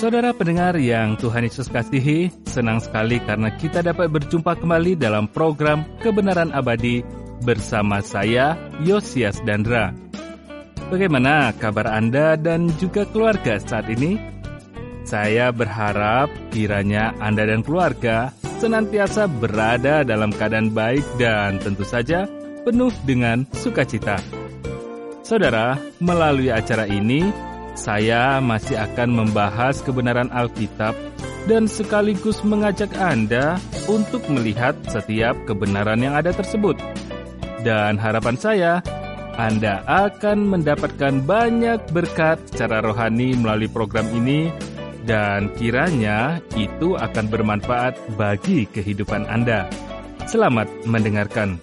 Saudara pendengar yang Tuhan Yesus kasihi, senang sekali karena kita dapat berjumpa kembali dalam program Kebenaran Abadi bersama saya, Yosias Dandra. Bagaimana kabar Anda dan juga keluarga saat ini? Saya berharap kiranya Anda dan keluarga senantiasa berada dalam keadaan baik dan tentu saja penuh dengan sukacita. Saudara, melalui acara ini, saya masih akan membahas kebenaran Alkitab dan sekaligus mengajak Anda untuk melihat setiap kebenaran yang ada tersebut. Dan harapan saya, Anda akan mendapatkan banyak berkat secara rohani melalui program ini dan kiranya itu akan bermanfaat bagi kehidupan Anda. Selamat mendengarkan.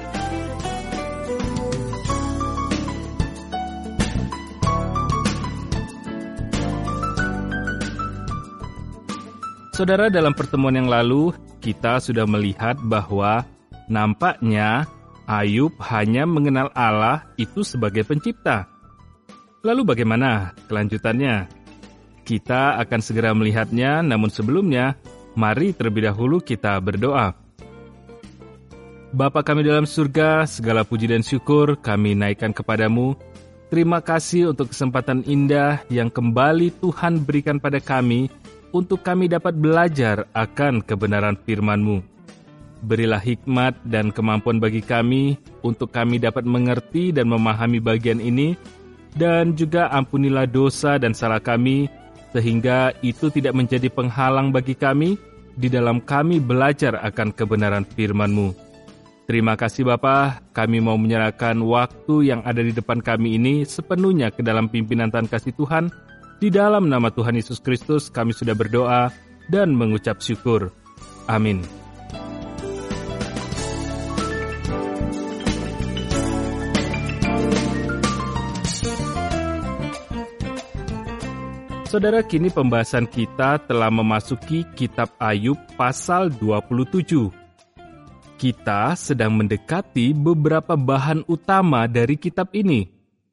Saudara, dalam pertemuan yang lalu, kita sudah melihat bahwa nampaknya Ayub hanya mengenal Allah itu sebagai pencipta. Lalu bagaimana kelanjutannya? Kita akan segera melihatnya, namun sebelumnya, mari terlebih dahulu kita berdoa. Bapa kami dalam surga, segala puji dan syukur kami naikkan kepadamu. Terima kasih untuk kesempatan indah yang kembali Tuhan berikan pada kami, untuk kami dapat belajar akan kebenaran firman-Mu. Berilah hikmat dan kemampuan bagi kami, untuk kami dapat mengerti dan memahami bagian ini, dan juga ampunilah dosa dan salah kami, sehingga itu tidak menjadi penghalang bagi kami, di dalam kami belajar akan kebenaran firman-Mu. Terima kasih Bapa, kami mau menyerahkan waktu yang ada di depan kami ini sepenuhnya ke dalam pimpinan Tuhan kasih Tuhan. Di dalam nama Tuhan Yesus Kristus kami sudah berdoa dan mengucap syukur. Amin. Saudara, kini pembahasan kita telah memasuki kitab Ayub pasal 27. Kita sedang mendekati beberapa bahan utama dari kitab ini.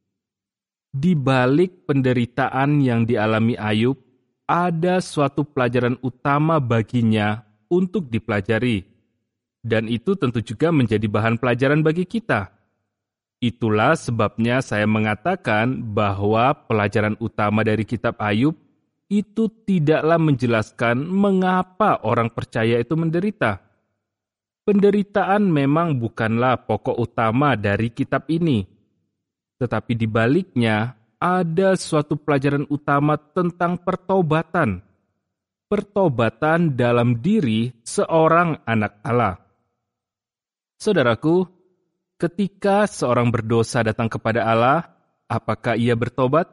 Di balik penderitaan yang dialami Ayub, ada suatu pelajaran utama baginya untuk dipelajari. Dan itu tentu juga menjadi bahan pelajaran bagi kita. Itulah sebabnya saya mengatakan bahwa pelajaran utama dari kitab Ayub itu tidaklah menjelaskan mengapa orang percaya itu menderita. Penderitaan memang bukanlah pokok utama dari kitab ini. Tetapi di baliknya ada suatu pelajaran utama tentang pertobatan. Pertobatan dalam diri seorang anak Allah. Saudaraku, ketika seorang berdosa datang kepada Allah, apakah ia bertobat?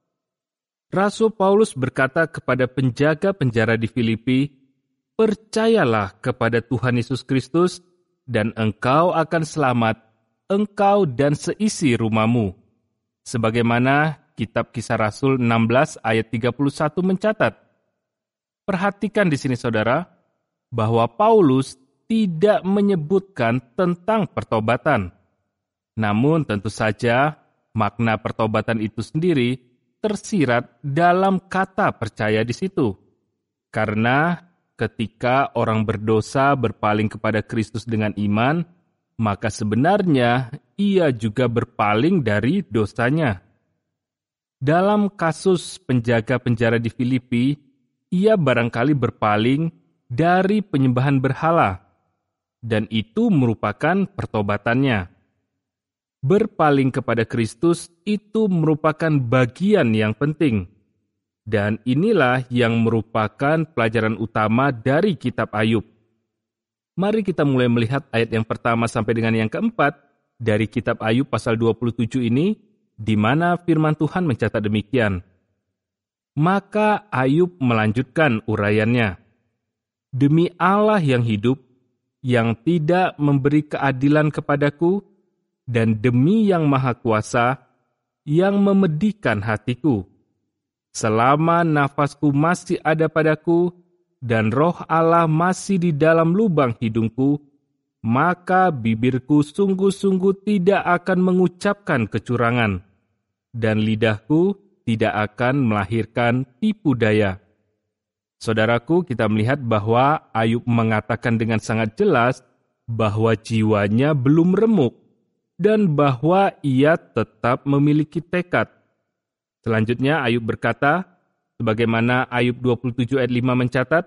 Rasul Paulus berkata kepada penjaga penjara di Filipi, "Percayalah kepada Tuhan Yesus Kristus, dan engkau akan selamat, engkau dan seisi rumahmu." Sebagaimana kitab Kisah Rasul 16 ayat 31 mencatat. Perhatikan di sini saudara, bahwa Paulus tidak menyebutkan tentang pertobatan. Namun tentu saja makna pertobatan itu sendiri tersirat dalam kata percaya di situ. Karena ketika orang berdosa berpaling kepada Kristus dengan iman, maka sebenarnya ia juga berpaling dari dosanya. Dalam kasus penjaga penjara di Filipi, ia barangkali berpaling dari penyembahan berhala, dan itu merupakan pertobatannya. Berpaling kepada Kristus itu merupakan bagian yang penting, dan inilah yang merupakan pelajaran utama dari kitab Ayub. Mari kita mulai melihat ayat yang pertama sampai dengan yang keempat dari kitab Ayub pasal 27 ini, di mana firman Tuhan mencatat demikian. Maka Ayub melanjutkan uraiannya. Demi Allah yang hidup, yang tidak memberi keadilan kepadaku, dan demi yang maha kuasa, yang memedihkan hatiku. Selama nafasku masih ada padaku, dan roh Allah masih di dalam lubang hidungku, maka bibirku sungguh-sungguh tidak akan mengucapkan kecurangan, dan lidahku tidak akan melahirkan tipu daya. Saudaraku, kita melihat bahwa Ayub mengatakan dengan sangat jelas bahwa jiwanya belum remuk dan bahwa ia tetap memiliki tekad. Selanjutnya Ayub berkata, sebagaimana Ayub 27 ayat 5 mencatat,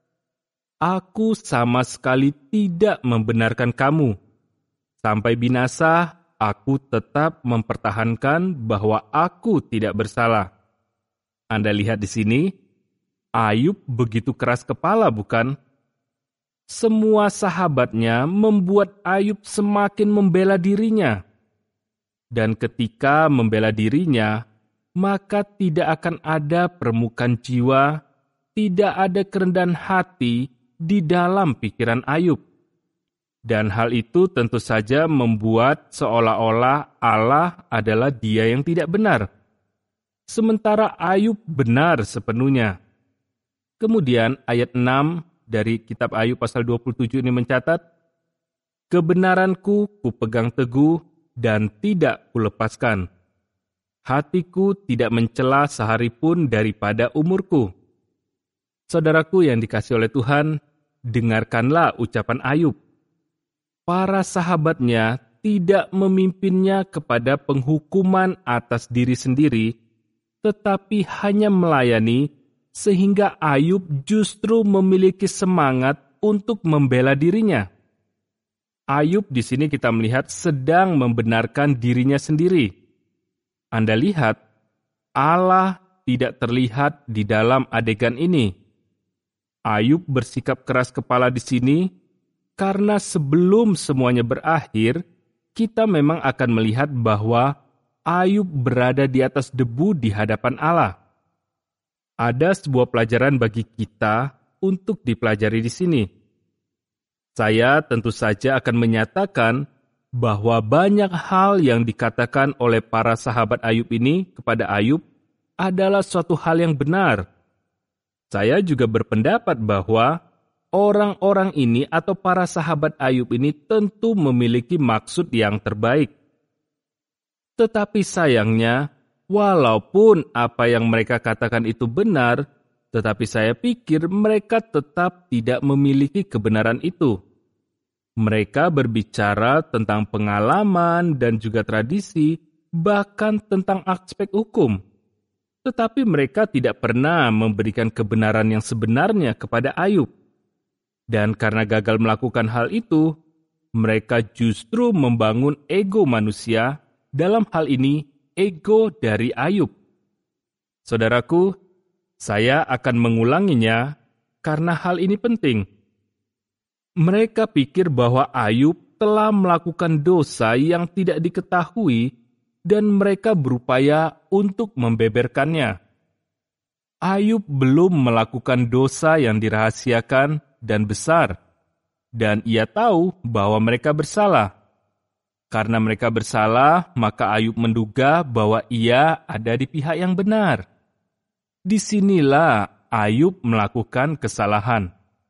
"Aku sama sekali tidak membenarkan kamu. Sampai binasa, aku tetap mempertahankan bahwa aku tidak bersalah." Anda lihat di sini, Ayub begitu keras kepala, bukan? Semua sahabatnya membuat Ayub semakin membela dirinya. Dan ketika membela dirinya, maka tidak akan ada permukaan jiwa, tidak ada kerendahan hati di dalam pikiran Ayub. Dan hal itu tentu saja membuat seolah-olah Allah adalah Dia yang tidak benar. Sementara Ayub benar sepenuhnya. Kemudian ayat 6 dari kitab Ayub pasal 27 ini mencatat, "Kebenaranku kupegang teguh dan tidak kulepaskan. Hatiku tidak mencela sehari pun daripada umurku." Saudaraku yang dikasihi oleh Tuhan, dengarkanlah ucapan Ayub. Para sahabatnya tidak memimpinnya kepada penghukuman atas diri sendiri, tetapi hanya melayani, sehingga Ayub justru memiliki semangat untuk membela dirinya. Ayub di sini kita melihat sedang membenarkan dirinya sendiri. Anda lihat, Allah tidak terlihat di dalam adegan ini. Ayub bersikap keras kepala di sini karena sebelum semuanya berakhir, kita memang akan melihat bahwa Ayub berada di atas debu di hadapan Allah. Ada sebuah pelajaran bagi kita untuk dipelajari di sini. Saya tentu saja akan menyatakan bahwa banyak hal yang dikatakan oleh para sahabat Ayub ini kepada Ayub adalah suatu hal yang benar. Saya juga berpendapat bahwa orang-orang ini atau para sahabat Ayub ini tentu memiliki maksud yang terbaik. Tetapi sayangnya, walaupun apa yang mereka katakan itu benar, tetapi saya pikir mereka tetap tidak memiliki kebenaran itu. Mereka berbicara tentang pengalaman dan juga tradisi, bahkan tentang aspek hukum. Tetapi mereka tidak pernah memberikan kebenaran yang sebenarnya kepada Ayub. Dan karena gagal melakukan hal itu, mereka justru membangun ego manusia, dalam hal ini ego dari Ayub. Saudaraku, saya akan mengulanginya karena hal ini penting. Mereka pikir bahwa Ayub telah melakukan dosa yang tidak diketahui dan mereka berupaya untuk membeberkannya. Ayub belum melakukan dosa yang dirahasiakan dan besar, dan ia tahu bahwa mereka bersalah. Karena mereka bersalah, maka Ayub menduga bahwa ia ada di pihak yang benar. Disinilah Ayub melakukan kesalahan.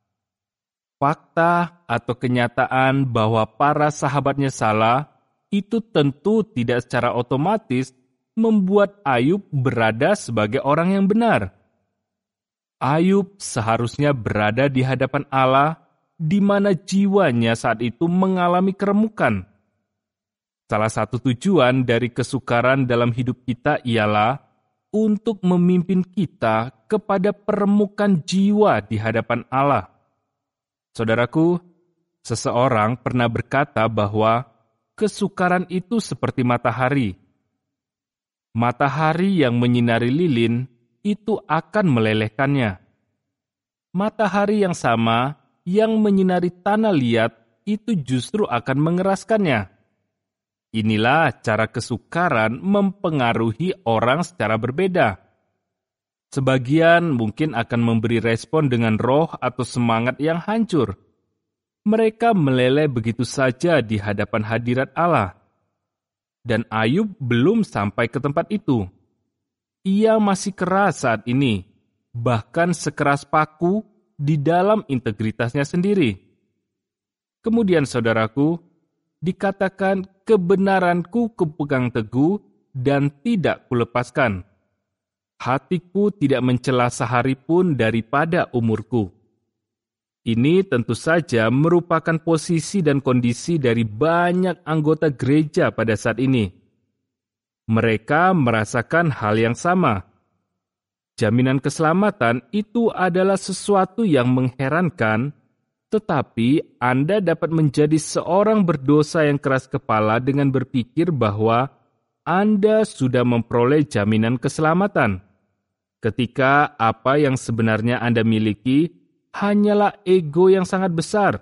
Fakta atau kenyataan bahwa para sahabatnya salah, itu tentu tidak secara otomatis membuat Ayub berada sebagai orang yang benar. Ayub seharusnya berada di hadapan Allah, di mana jiwanya saat itu mengalami keremukan. Salah satu tujuan dari kesukaran dalam hidup kita ialah untuk memimpin kita kepada peremukan jiwa di hadapan Allah. Saudaraku, seseorang pernah berkata bahwa kesukaran itu seperti matahari. Matahari yang menyinari lilin itu akan melelehkannya. Matahari yang sama yang menyinari tanah liat itu justru akan mengeraskannya. Inilah cara kesukaran mempengaruhi orang secara berbeda. Sebagian mungkin akan memberi respon dengan roh atau semangat yang hancur. Mereka meleleh begitu saja di hadapan hadirat Allah. Dan Ayub belum sampai ke tempat itu. Ia masih keras saat ini, bahkan sekeras paku di dalam integritasnya sendiri. Kemudian saudaraku, dikatakan kebenaranku kupegang teguh dan tidak kulepaskan. Hatiku tidak mencela sehari pun daripada umurku. Ini tentu saja merupakan posisi dan kondisi dari banyak anggota gereja pada saat ini. Mereka merasakan hal yang sama. Jaminan keselamatan itu adalah sesuatu yang mengherankan, tetapi Anda dapat menjadi seorang berdosa yang keras kepala dengan berpikir bahwa Anda sudah memperoleh jaminan keselamatan, ketika apa yang sebenarnya Anda miliki hanyalah ego yang sangat besar.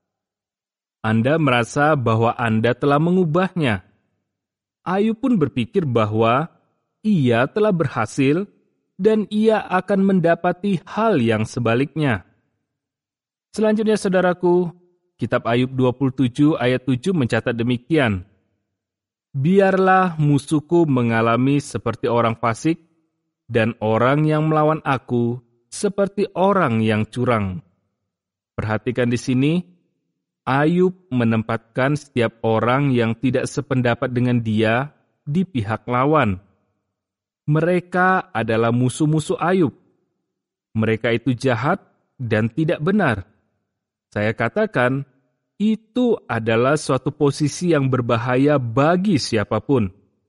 Anda merasa bahwa Anda telah mengubahnya. Ayub pun berpikir bahwa ia telah berhasil dan ia akan mendapati hal yang sebaliknya. Selanjutnya saudaraku, kitab Ayub 27 ayat 7 mencatat demikian. Biarlah musuhku mengalami seperti orang fasik, dan orang yang melawan aku seperti orang yang curang. Perhatikan di sini, Ayub menempatkan setiap orang yang tidak sependapat dengan dia di pihak lawan. Mereka adalah musuh-musuh Ayub. Mereka itu jahat dan tidak benar. Saya katakan, itu adalah suatu posisi yang berbahaya bagi siapapun.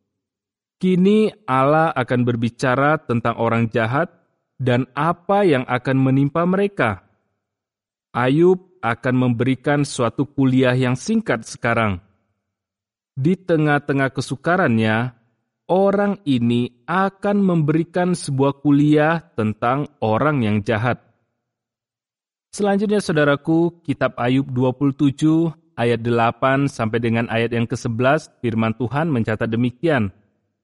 Kini Allah akan berbicara tentang orang jahat dan apa yang akan menimpa mereka. Ayub akan memberikan suatu kuliah yang singkat sekarang. Di tengah-tengah kesukarannya, orang ini akan memberikan sebuah kuliah tentang orang yang jahat. Selanjutnya saudaraku, kitab Ayub 27 ayat 8 sampai dengan ayat yang ke-11, firman Tuhan mencatat demikian.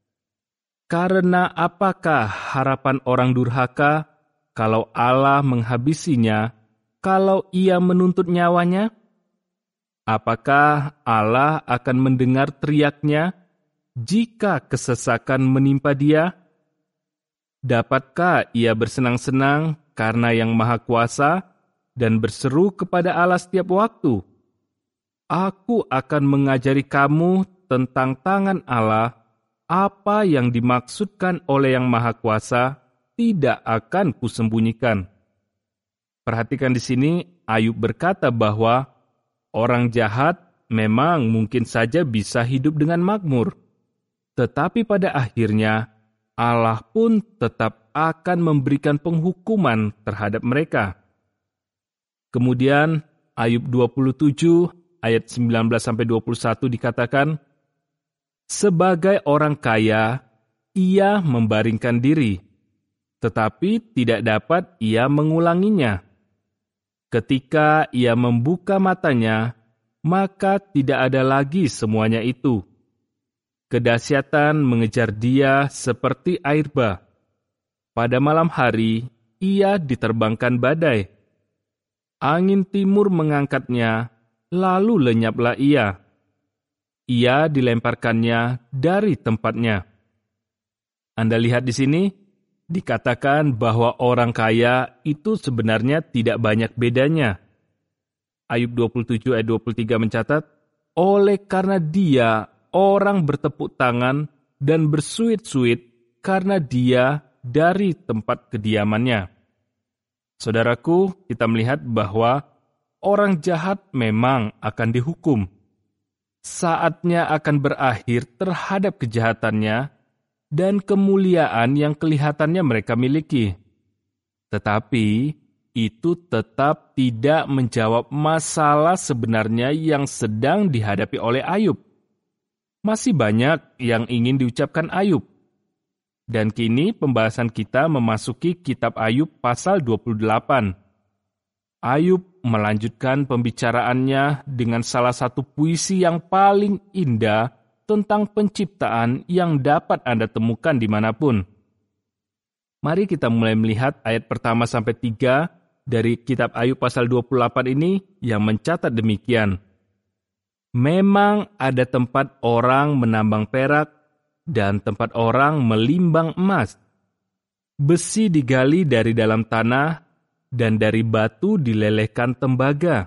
Karena apakah harapan orang durhaka kalau Allah menghabisinya, kalau ia menuntut nyawanya? Apakah Allah akan mendengar teriaknya jika kesesakan menimpa dia? Dapatkah ia bersenang-senang karena Yang Maha Kuasa dan berseru kepada Allah setiap waktu? Aku akan mengajari kamu tentang tangan Allah. Apa yang dimaksudkan oleh Yang Maha Kuasa tidak akan kusembunyikan. Perhatikan di sini, Ayub berkata bahwa orang jahat memang mungkin saja bisa hidup dengan makmur. Tetapi pada akhirnya, Allah pun tetap akan memberikan penghukuman terhadap mereka. Kemudian, Ayub 27 ayat 19-21 dikatakan, sebagai orang kaya, ia membaringkan diri, tetapi tidak dapat ia mengulanginya. Ketika ia membuka matanya, maka tidak ada lagi semuanya itu. Kedahsyatan mengejar dia seperti air bah. Pada malam hari, ia diterbangkan badai. Angin timur mengangkatnya, lalu lenyaplah ia. Ia dilemparkannya dari tempatnya. Anda lihat di sini, dikatakan bahwa orang kaya itu sebenarnya tidak banyak bedanya. Ayub 27 ayat 23 mencatat, oleh karena dia orang bertepuk tangan dan bersuit-suit karena dia dari tempat kediamannya. Saudaraku, kita melihat bahwa orang jahat memang akan dihukum. Saatnya akan berakhir terhadap kejahatannya dan kemuliaan yang kelihatannya mereka miliki. Tetapi itu tetap tidak menjawab masalah sebenarnya yang sedang dihadapi oleh Ayub. Masih banyak yang ingin diucapkan Ayub. Dan kini pembahasan kita memasuki kitab Ayub pasal 28. Ayub melanjutkan pembicaraannya dengan salah satu puisi yang paling indah tentang penciptaan yang dapat Anda temukan dimanapun. Mari kita mulai melihat ayat pertama sampai 3 dari kitab Ayub pasal 28 ini yang mencatat demikian. Memang ada tempat orang menambang perak dan tempat orang melimbang emas. Besi digali dari dalam tanah dan dari batu dilelehkan tembaga.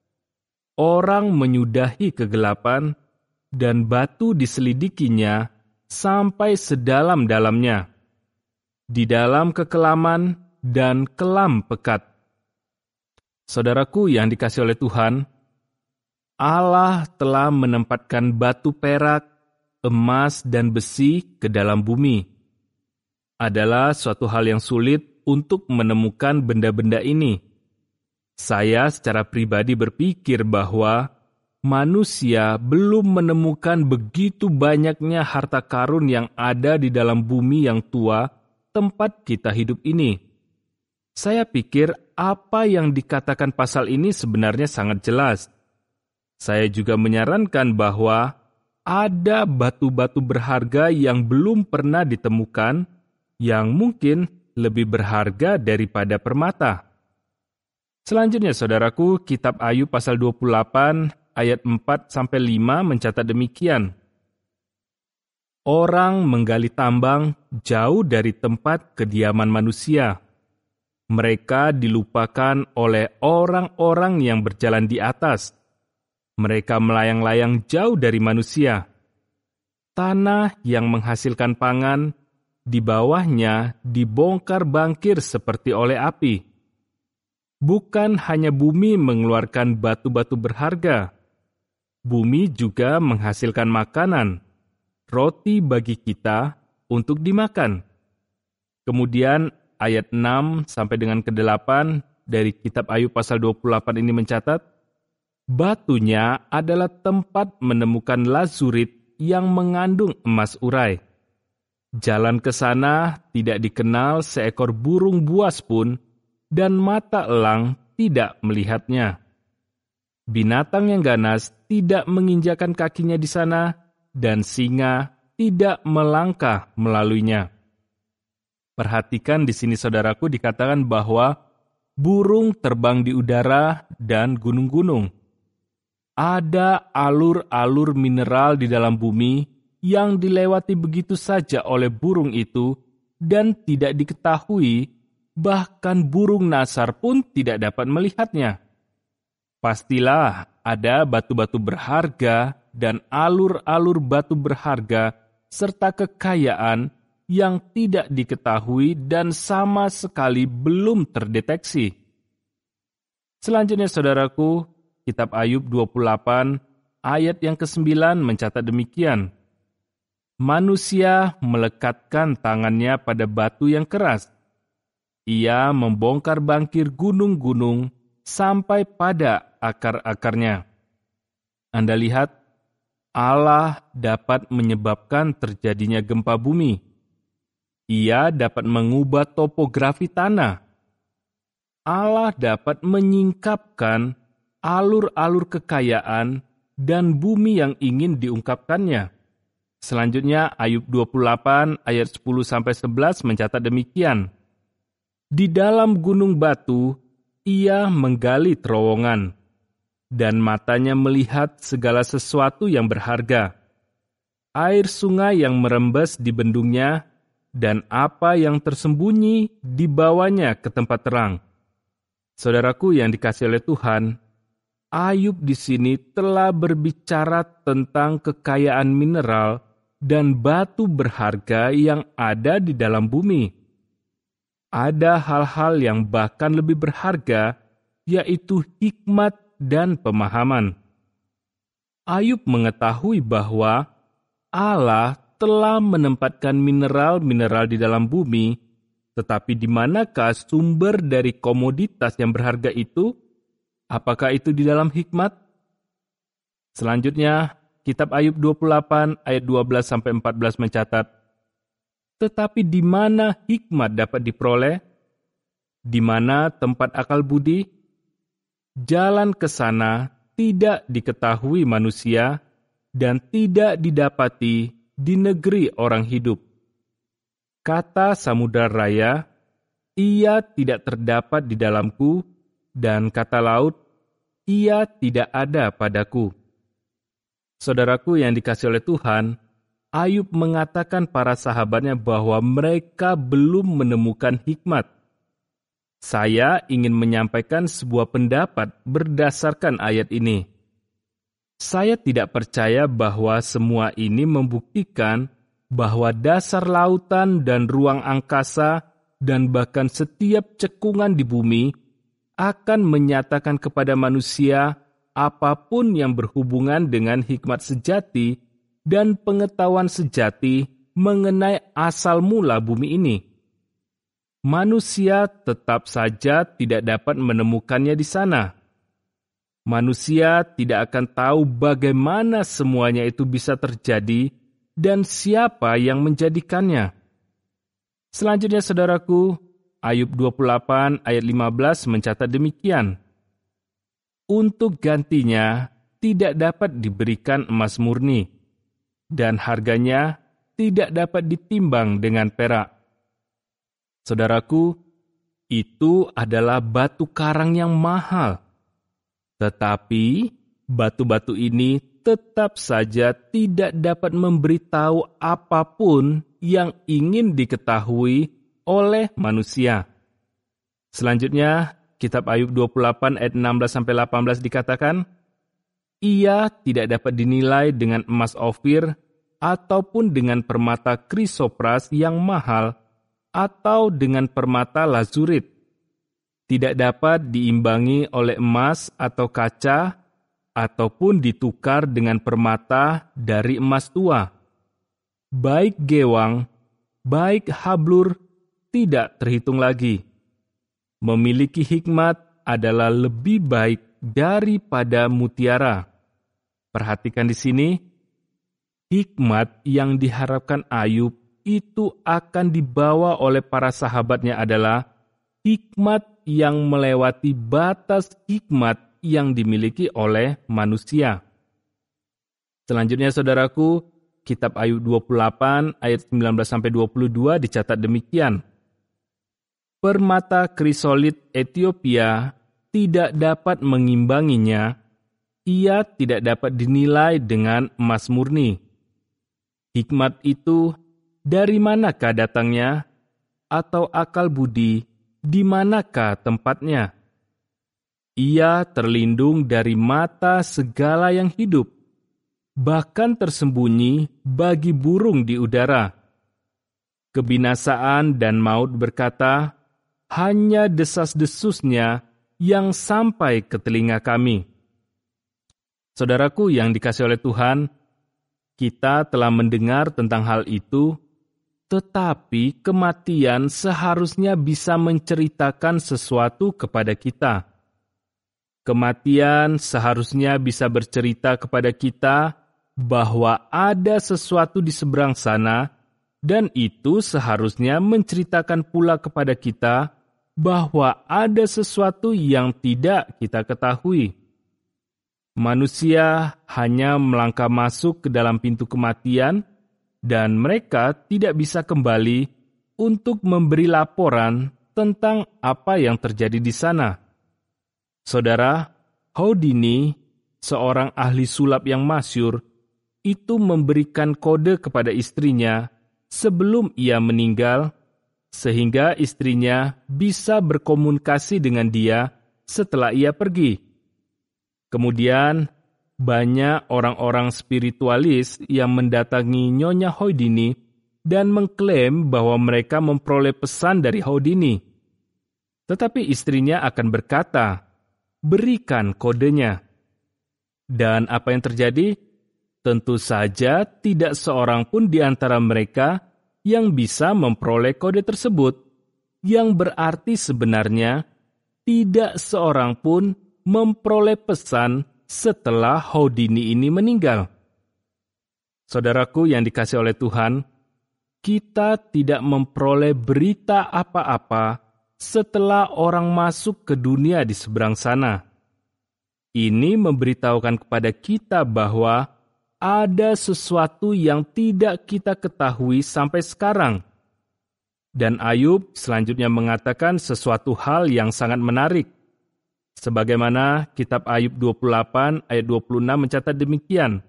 Orang menyudahi kegelapan, dan batu diselidikinya sampai sedalam-dalamnya. di dalam kekelaman dan kelam pekat. Saudaraku yang dikasihi oleh Tuhan, Allah telah menempatkan batu perak, emas, dan besi ke dalam bumi. Adalah suatu hal yang sulit untuk menemukan benda-benda ini. Saya secara pribadi berpikir bahwa manusia belum menemukan begitu banyaknya harta karun yang ada di dalam bumi yang tua tempat kita hidup ini. Saya pikir apa yang dikatakan pasal ini sebenarnya sangat jelas. Saya juga menyarankan bahwa ada batu-batu berharga yang belum pernah ditemukan, yang mungkin lebih berharga daripada permata. Selanjutnya, saudaraku, kitab Ayub pasal 28 ayat 4-5 mencatat demikian. Orang menggali tambang jauh dari tempat kediaman manusia. Mereka dilupakan oleh orang-orang yang berjalan di atas. Mereka melayang-layang jauh dari manusia. Tanah yang menghasilkan pangan, di bawahnya dibongkar bangkir seperti oleh api. Bukan hanya bumi mengeluarkan batu-batu berharga. Bumi juga menghasilkan makanan, roti bagi kita untuk dimakan. Kemudian ayat 6 sampai dengan ke-8 dari kitab Ayub pasal 28 ini mencatat, batunya adalah tempat menemukan lazurit yang mengandung emas urai. Jalan ke sana tidak dikenal seekor burung buas pun, dan mata elang tidak melihatnya. Binatang yang ganas tidak menginjakan kakinya di sana, dan singa tidak melangkah melaluinya. Perhatikan di sini, saudaraku, dikatakan bahwa burung terbang di udara dan gunung-gunung. Ada alur-alur mineral di dalam bumi yang dilewati begitu saja oleh burung itu dan tidak diketahui, bahkan burung nasar pun tidak dapat melihatnya. Pastilah ada batu-batu berharga dan alur-alur batu berharga serta kekayaan yang tidak diketahui dan sama sekali belum terdeteksi. Selanjutnya, saudaraku, kitab Ayub 28 ayat yang ke-9 mencatat demikian. Manusia melekatkan tangannya pada batu yang keras. Ia membongkar bangkir gunung-gunung sampai pada akar-akarnya. Anda lihat, Allah dapat menyebabkan terjadinya gempa bumi. Ia dapat mengubah topografi tanah. Allah dapat menyingkapkan alur-alur kekayaan dan bumi yang ingin diungkapkannya. Selanjutnya, Ayub 28 ayat 10-11 mencatat demikian. Di dalam gunung batu, ia menggali terowongan, dan matanya melihat segala sesuatu yang berharga. Air sungai yang merembes di bendungnya, dan apa yang tersembunyi dibawanya ke tempat terang. Saudaraku yang dikasihi oleh Tuhan, Ayub di sini telah berbicara tentang kekayaan mineral dan batu berharga yang ada di dalam bumi. Ada hal-hal yang bahkan lebih berharga, yaitu hikmat dan pemahaman. Ayub mengetahui bahwa Allah telah menempatkan mineral-mineral di dalam bumi, tetapi di manakah sumber dari komoditas yang berharga itu? Apakah itu di dalam hikmat? Selanjutnya, kitab Ayub 28 ayat 12-14 mencatat, tetapi di mana hikmat dapat diperoleh? Di mana tempat akal budi? Jalan ke sana tidak diketahui manusia dan tidak didapati di negeri orang hidup. Kata samudra raya, ia tidak terdapat di dalamku, dan kata laut, ia tidak ada padaku. Saudaraku yang dikasihi oleh Tuhan, Ayub mengatakan para sahabatnya bahwa mereka belum menemukan hikmat. Saya ingin menyampaikan sebuah pendapat berdasarkan ayat ini. Saya tidak percaya bahwa semua ini membuktikan bahwa dasar lautan dan ruang angkasa dan bahkan setiap cekungan di bumi akan menyatakan kepada manusia apapun yang berhubungan dengan hikmat sejati dan pengetahuan sejati mengenai asal mula bumi ini. Manusia tetap saja tidak dapat menemukannya di sana. Manusia tidak akan tahu bagaimana semuanya itu bisa terjadi dan siapa yang menjadikannya. Selanjutnya, saudaraku, Ayub 28 ayat 15 mencatat demikian. Untuk gantinya tidak dapat diberikan emas murni, dan harganya tidak dapat ditimbang dengan perak. Saudaraku, itu adalah batu karang yang mahal. Tetapi batu-batu ini tetap saja tidak dapat memberitahu apapun yang ingin diketahui oleh manusia. Selanjutnya, kitab Ayub 28 ayat 16-18 dikatakan, ia tidak dapat dinilai dengan emas Ofir ataupun dengan permata krisopras yang mahal atau dengan permata lazurit. Tidak dapat diimbangi oleh emas atau kaca ataupun ditukar dengan permata dari emas tua. Baik gewang, baik hablur, tidak terhitung lagi. Memiliki hikmat adalah lebih baik daripada mutiara. Perhatikan di sini, hikmat yang diharapkan Ayub itu akan dibawa oleh para sahabatnya adalah hikmat yang melewati batas hikmat yang dimiliki oleh manusia. Selanjutnya, saudaraku, kitab Ayub 28 ayat 19-22 dicatat demikian. Permata krisolit Ethiopia tidak dapat mengimbanginya, ia tidak dapat dinilai dengan emas murni. Hikmat itu dari manakah datangnya? Atau akal budi, di manakah tempatnya? Ia terlindung dari mata segala yang hidup, bahkan tersembunyi bagi burung di udara. Kebinasaan dan maut berkata, hanya desas-desusnya yang sampai ke telinga kami. Saudaraku yang dikasihi oleh Tuhan, kita telah mendengar tentang hal itu, tetapi kematian seharusnya bisa menceritakan sesuatu kepada kita. Kematian seharusnya bisa bercerita kepada kita bahwa ada sesuatu di seberang sana, dan itu seharusnya menceritakan pula kepada kita bahwa ada sesuatu yang tidak kita ketahui. Manusia hanya melangkah masuk ke dalam pintu kematian, dan mereka tidak bisa kembali untuk memberi laporan tentang apa yang terjadi di sana. Saudara, Houdini, seorang ahli sulap yang masyhur, itu memberikan kode kepada istrinya sebelum ia meninggal, sehingga istrinya bisa berkomunikasi dengan dia setelah ia pergi. Kemudian, banyak orang-orang spiritualis yang mendatangi Nyonya Houdini dan mengklaim bahwa mereka memperoleh pesan dari Houdini. Tetapi istrinya akan berkata, berikan kodenya. Dan apa yang terjadi? Tentu saja tidak seorang pun di antara mereka yang bisa memperoleh kode tersebut, yang berarti sebenarnya tidak seorang pun memperoleh pesan setelah Houdini ini meninggal. Saudaraku yang dikasihi oleh Tuhan, kita tidak memperoleh berita apa-apa setelah orang masuk ke dunia di seberang sana. Ini memberitahukan kepada kita bahwa ada sesuatu yang tidak kita ketahui sampai sekarang. Dan Ayub selanjutnya mengatakan sesuatu hal yang sangat menarik. Sebagaimana kitab Ayub 28 ayat 26 mencatat demikian.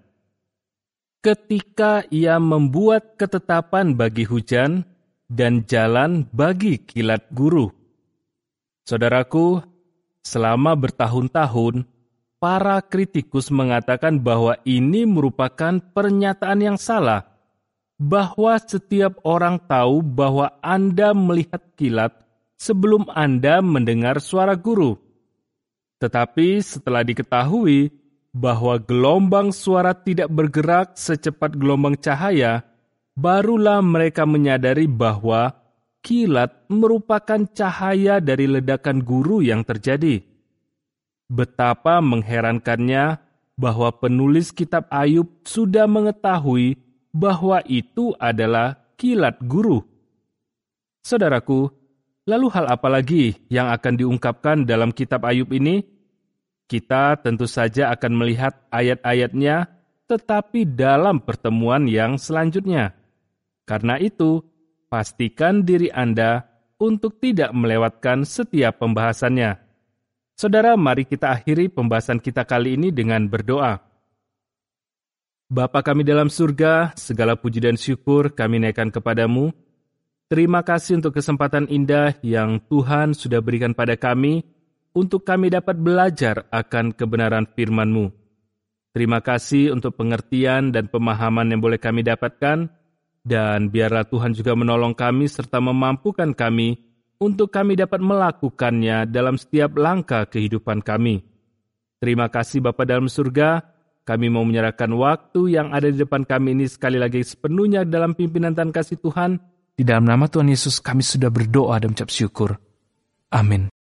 Ketika ia membuat ketetapan bagi hujan dan jalan bagi kilat guru. Saudaraku, selama bertahun-tahun, para kritikus mengatakan bahwa ini merupakan pernyataan yang salah, bahwa setiap orang tahu bahwa Anda melihat kilat sebelum Anda mendengar suara guru. Tetapi setelah diketahui bahwa gelombang suara tidak bergerak secepat gelombang cahaya, barulah mereka menyadari bahwa kilat merupakan cahaya dari ledakan guru yang terjadi. Betapa mengherankannya bahwa penulis kitab Ayub sudah mengetahui bahwa itu adalah kilat guru. Saudaraku, lalu hal apa lagi yang akan diungkapkan dalam kitab Ayub ini? Kita tentu saja akan melihat ayat-ayatnya, tetapi dalam pertemuan yang selanjutnya. Karena itu, pastikan diri Anda untuk tidak melewatkan setiap pembahasannya. Saudara, mari kita akhiri pembahasan kita kali ini dengan berdoa. Bapa kami dalam surga, segala puji dan syukur kami naikkan kepadamu. Terima kasih untuk kesempatan indah yang Tuhan sudah berikan pada kami, untuk kami dapat belajar akan kebenaran firman-Mu. Terima kasih untuk pengertian dan pemahaman yang boleh kami dapatkan, dan biarlah Tuhan juga menolong kami serta memampukan kami untuk kami dapat melakukannya dalam setiap langkah kehidupan kami. Terima kasih Bapa dalam surga, kami mau menyerahkan waktu yang ada di depan kami ini sekali lagi sepenuhnya dalam pimpinan dan kasih Tuhan. Di dalam nama Tuhan Yesus kami sudah berdoa dan mengucap syukur. Amin.